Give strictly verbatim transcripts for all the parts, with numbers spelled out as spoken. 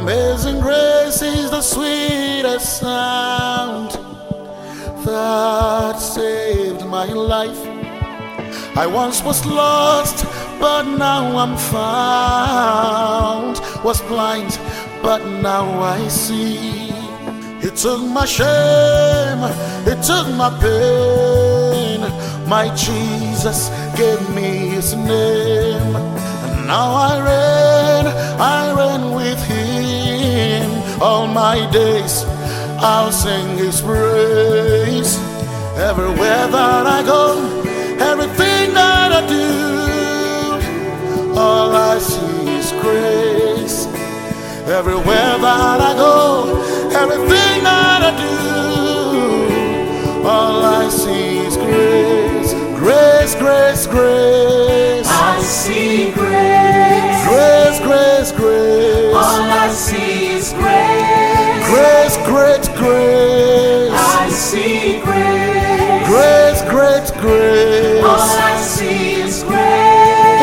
Amazing grace is the sweetest sound that saved my life. I once was lost, but now I'm found. Was blind, but now I see. It took my shame, it took my pain. My Jesus gave me his name. And now I reign, I reign with him. All my days I'll sing his praise. Everywhere that I go, everything that I do, all I see is grace. Everywhere that I go, everything that I do, all I see is grace. Grace, grace, grace. I see grace. Grace, grace, grace. All I see is grace. Grace, great grace. I see grace. Grace, great grace. All I see is grace. Oh.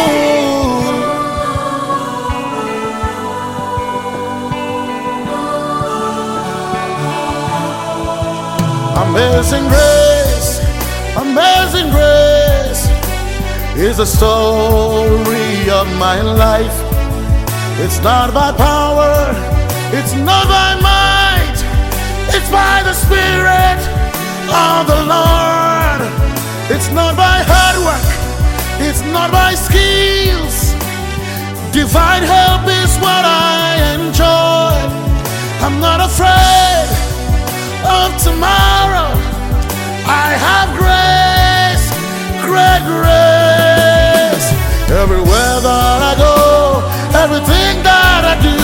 Amazing grace, amazing grace is the story of my life. It's not by power, it's not by might, it's by the Spirit of the Lord. It's not by hard work, it's not by skills. Divine help is what I enjoy. I'm not afraid of tomorrow. I have grace, great grace. Everywhere that I go, everything that I do,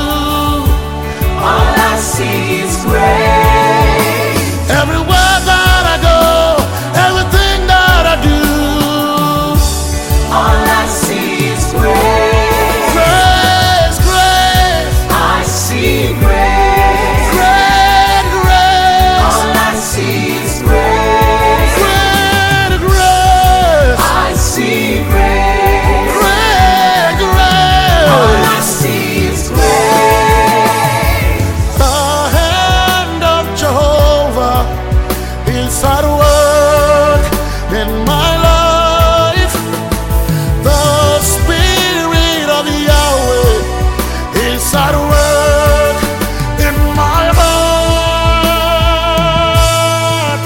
all I see is grace. Everywhere that I go, everything that I do, all I see is grace. Grace, grace. I see grace. Great grace. All I see is grace. Great grace. I see grace. Great grace. All I see is grace. The hand of Jehovah is at work in my life. The Spirit of Yahweh is at work in my heart.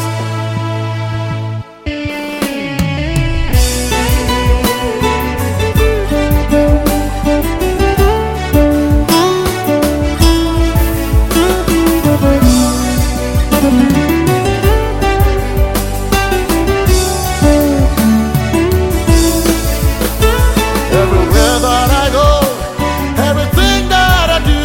Everywhere that I go, everything that I do,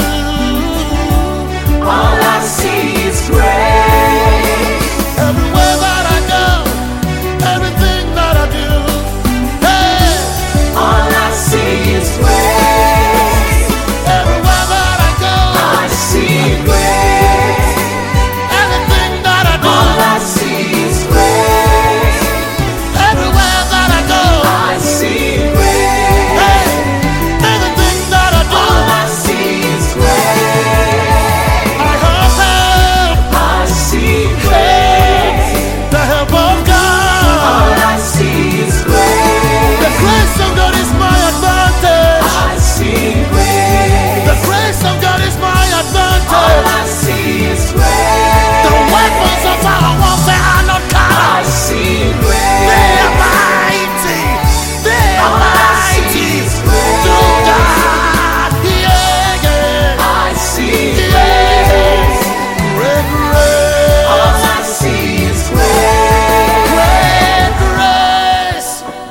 All I see is grace. everywhere that I go, everything that I do, hey, All I see is grace. everywhere that I go, I see grace. everything that I do, All I see is grace. everywhere that I go, I see grace. hey, everything that I do, All I see is grace. I have help, I see grace. the help of God. All I see is grace. The grace of God is my advantage. I see grace. The grace of God is my All advantage. I see is grace. The weapons of our warfare are not I carnal. see They grace. are mighty. They are All I mighty. see is grace. Through God. Yeah, yeah. I see Yeah. grace. Great All grace. I see is grace. Great grace.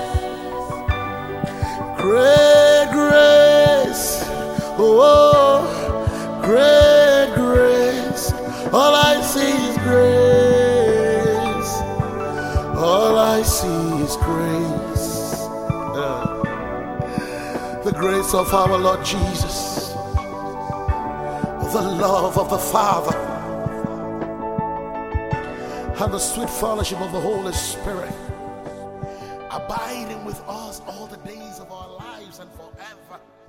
Great grace. Oh, great grace. All I see is grace. All I see is grace. Yeah. The grace of our Lord Jesus, the love of the Father, and the sweet fellowship of the Holy Spirit abiding with us all the days of our lives and forever.